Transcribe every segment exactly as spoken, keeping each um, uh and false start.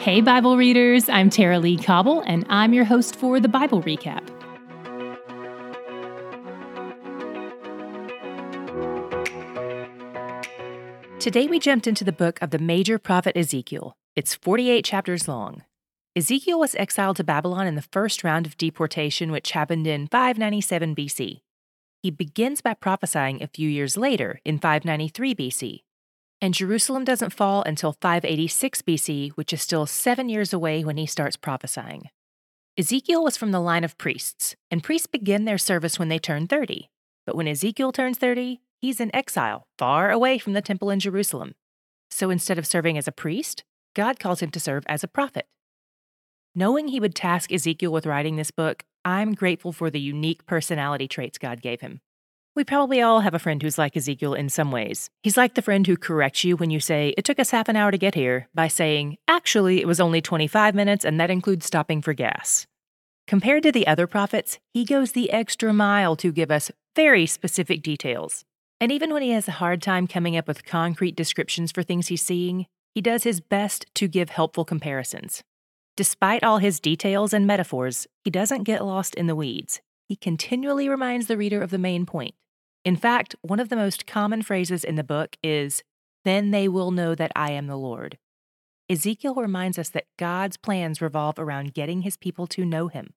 Hey, Bible readers, I'm Tara Lee Cobble, and I'm your host for the Bible Recap. Today we jumped into the book of the major prophet Ezekiel. It's forty-eight chapters long. Ezekiel was exiled to Babylon in the first round of deportation, which happened in five ninety-seven B C. He begins by prophesying a few years later, in five ninety-three B C. And Jerusalem doesn't fall until five eighty-six B C, which is still seven years away when he starts prophesying. Ezekiel was from the line of priests, and priests begin their service when they turn thirty. But when Ezekiel turns thirty, he's in exile, far away from the temple in Jerusalem. So instead of serving as a priest, God calls him to serve as a prophet. Knowing he would task Ezekiel with writing this book, I'm grateful for the unique personality traits God gave him. We probably all have a friend who's like Ezekiel in some ways. He's like the friend who corrects you when you say, "It took us half an hour to get here," by saying, "Actually, it was only twenty-five minutes, and that includes stopping for gas." Compared to the other prophets, he goes the extra mile to give us very specific details. And even when he has a hard time coming up with concrete descriptions for things he's seeing, he does his best to give helpful comparisons. Despite all his details and metaphors, he doesn't get lost in the weeds. He continually reminds the reader of the main point. In fact, one of the most common phrases in the book is, "Then they will know that I am the Lord." Ezekiel reminds us that God's plans revolve around getting his people to know him.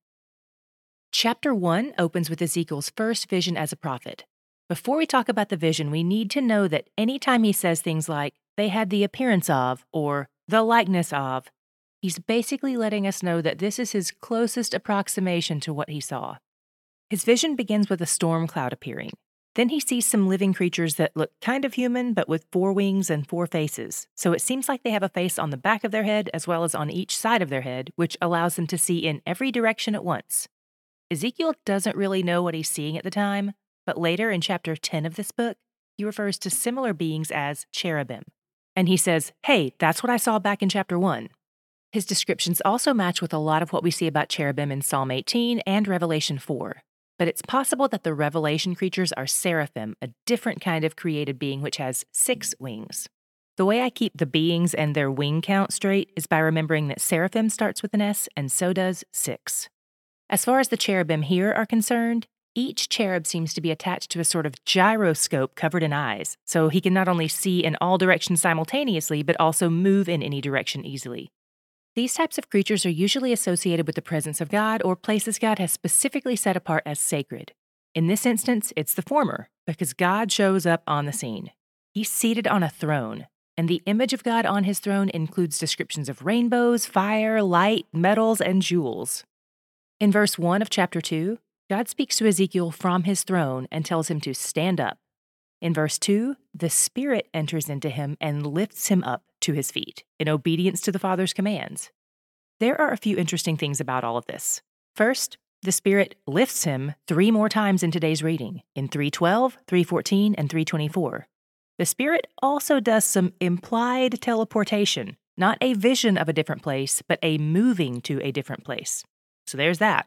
Chapter one opens with Ezekiel's first vision as a prophet. Before we talk about the vision, we need to know that anytime he says things like, "they had the appearance of," or "the likeness of," he's basically letting us know that this is his closest approximation to what he saw. His vision begins with a storm cloud appearing. Then he sees some living creatures that look kind of human, but with four wings and four faces. So it seems like they have a face on the back of their head as well as on each side of their head, which allows them to see in every direction at once. Ezekiel doesn't really know what he's seeing at the time, but later in chapter ten of this book, he refers to similar beings as cherubim. And he says, "Hey, that's what I saw back in chapter one. His descriptions also match with a lot of what we see about cherubim in Psalm eighteen and Revelation four. But it's possible that the Revelation creatures are seraphim, a different kind of created being which has six wings. The way I keep the beings and their wing count straight is by remembering that seraphim starts with an S, and so does six. As far as the cherubim here are concerned, each cherub seems to be attached to a sort of gyroscope covered in eyes, so he can not only see in all directions simultaneously, but also move in any direction easily. These types of creatures are usually associated with the presence of God or places God has specifically set apart as sacred. In this instance, it's the former, because God shows up on the scene. He's seated on a throne, and the image of God on his throne includes descriptions of rainbows, fire, light, metals, and jewels. In verse one of chapter two, God speaks to Ezekiel from his throne and tells him to stand up. In verse two, the Spirit enters into him and lifts him up to his feet, in obedience to the Father's commands. There are a few interesting things about all of this. First, the Spirit lifts him three more times in today's reading, in three twelve, three fourteen, and three twenty-four. The Spirit also does some implied teleportation, not a vision of a different place, but a moving to a different place. So there's that.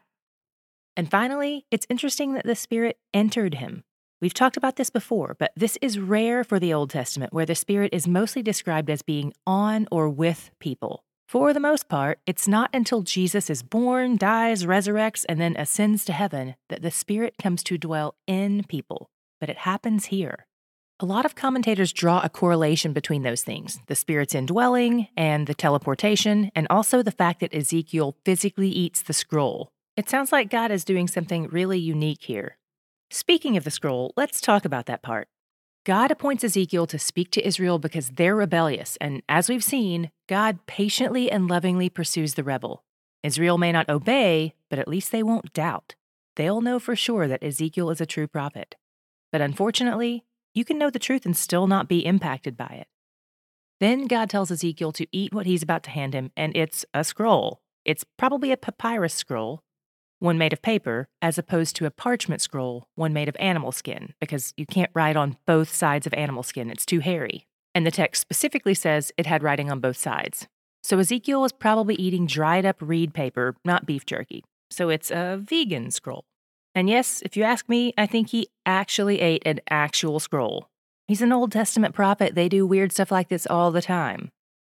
And finally, it's interesting that the Spirit entered him. We've talked about this before, but this is rare for the Old Testament, where the Spirit is mostly described as being on or with people. For the most part, it's not until Jesus is born, dies, resurrects, and then ascends to heaven that the Spirit comes to dwell in people. But it happens here. A lot of commentators draw a correlation between those things, the Spirit's indwelling and the teleportation, and also the fact that Ezekiel physically eats the scroll. It sounds like God is doing something really unique here. Speaking of the scroll, let's talk about that part. God appoints Ezekiel to speak to Israel because they're rebellious, and as we've seen, God patiently and lovingly pursues the rebel. Israel may not obey, but at least they won't doubt. They'll know for sure that Ezekiel is a true prophet. But unfortunately, you can know the truth and still not be impacted by it. Then God tells Ezekiel to eat what he's about to hand him, and it's a scroll. It's probably a papyrus scroll, one made of paper, as opposed to a parchment scroll, one made of animal skin, because you can't write on both sides of animal skin, it's too hairy. And the text specifically says it had writing on both sides. So Ezekiel was probably eating dried up reed paper, not beef jerky. So it's a vegan scroll. And yes, if you ask me, I think he actually ate an actual scroll. He's an Old Testament prophet, they do weird stuff like this all the time.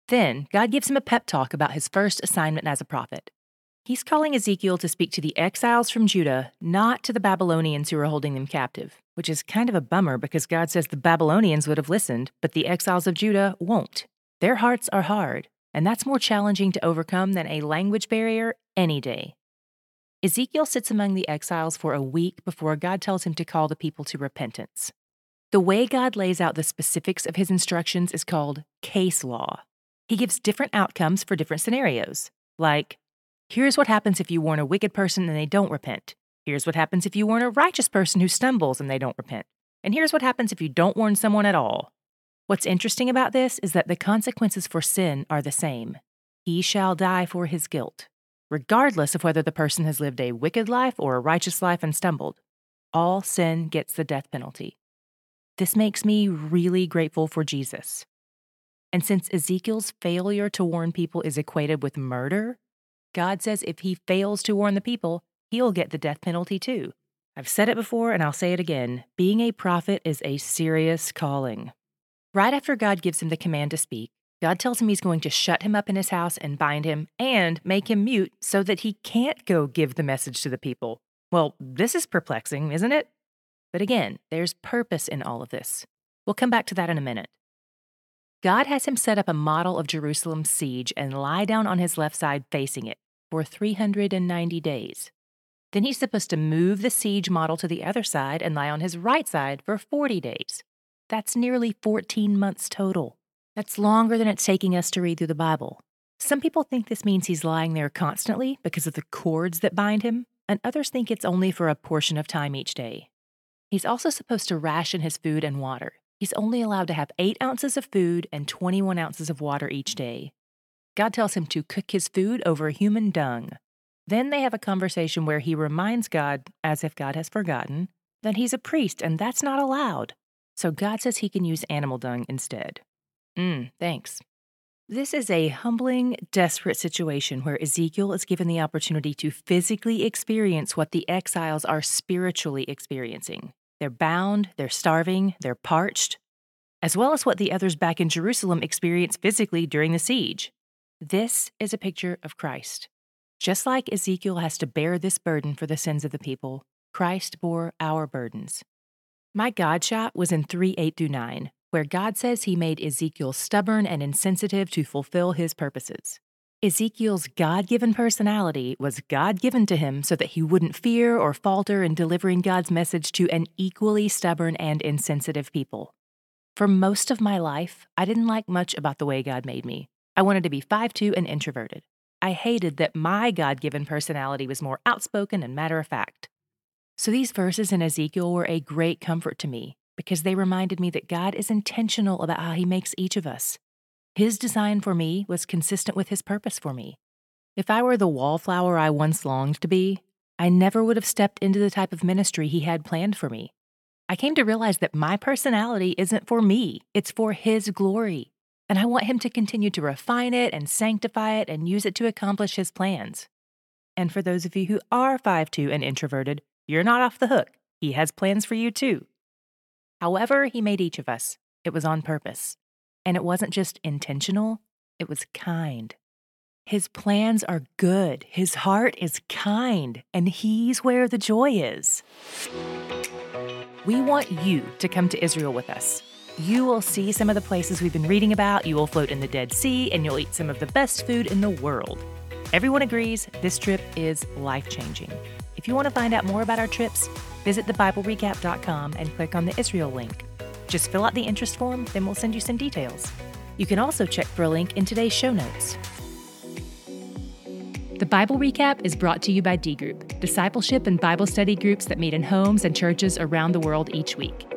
Then, God gives him a pep talk about his first assignment as a prophet. He's calling Ezekiel to speak to the exiles from Judah, not to the Babylonians who are holding them captive, which is kind of a bummer because God says the Babylonians would have listened, but the exiles of Judah won't. Their hearts are hard, and that's more challenging to overcome than a language barrier any day. Ezekiel sits among the exiles for a week before God tells him to call the people to repentance. The way God lays out the specifics of his instructions is called case law. He gives different outcomes for different scenarios, like, here's what happens if you warn a wicked person and they don't repent. Here's what happens if you warn a righteous person who stumbles and they don't repent. And here's what happens if you don't warn someone at all. What's interesting about this is that the consequences for sin are the same. He shall die for his guilt, regardless of whether the person has lived a wicked life or a righteous life and stumbled. All sin gets the death penalty. This makes me really grateful for Jesus. And since Ezekiel's failure to warn people is equated with murder, God says if he fails to warn the people, he'll get the death penalty too. I've said it before and I'll say it again. Being a prophet is a serious calling. Right after God gives him the command to speak, God tells him he's going to shut him up in his house and bind him and make him mute so that he can't go give the message to the people. Well, this is perplexing, isn't it? But again, there's purpose in all of this. We'll come back to that in a minute. God has him set up a model of Jerusalem's siege and lie down on his left side facing it for three hundred ninety days. Then he's supposed to move the siege model to the other side and lie on his right side for forty days. That's nearly fourteen months total. That's longer than it's taking us to read through the Bible. Some people think this means he's lying there constantly because of the cords that bind him, and others think it's only for a portion of time each day. He's also supposed to ration his food and water. He's only allowed to have eight ounces of food and twenty-one ounces of water each day. God tells him to cook his food over human dung. Then they have a conversation where he reminds God, as if God has forgotten, that he's a priest and that's not allowed. So God says he can use animal dung instead. Mm, thanks. This is a humbling, desperate situation where Ezekiel is given the opportunity to physically experience what the exiles are spiritually experiencing. They're bound, they're starving, they're parched, as well as what the others back in Jerusalem experienced physically during the siege. This is a picture of Christ. Just like Ezekiel has to bear this burden for the sins of the people, Christ bore our burdens. My God shot was in three eight through nine, where God says he made Ezekiel stubborn and insensitive to fulfill his purposes. Ezekiel's God-given personality was God-given to him so that he wouldn't fear or falter in delivering God's message to an equally stubborn and insensitive people. For most of my life, I didn't like much about the way God made me. I wanted to be five two and introverted. I hated that my God-given personality was more outspoken and matter-of-fact. So these verses in Ezekiel were a great comfort to me because they reminded me that God is intentional about how he makes each of us. His design for me was consistent with his purpose for me. If I were the wallflower I once longed to be, I never would have stepped into the type of ministry he had planned for me. I came to realize that my personality isn't for me, it's for his glory. And I want him to continue to refine it and sanctify it and use it to accomplish his plans. And for those of you who are five two and introverted, you're not off the hook. He has plans for you too. However he made each of us, it was on purpose. And it wasn't just intentional, it was kind. His plans are good, his heart is kind, and he's where the joy is. We want you to come to Israel with us. You will see some of the places we've been reading about, you will float in the Dead Sea, and you'll eat some of the best food in the world. Everyone agrees this trip is life-changing. If you want to find out more about our trips, visit the bible recap dot com and click on the Israel link. Just fill out the interest form, then we'll send you some details. You can also check for a link in today's show notes. The Bible Recap is brought to you by D Group, discipleship and Bible study groups that meet in homes and churches around the world each week.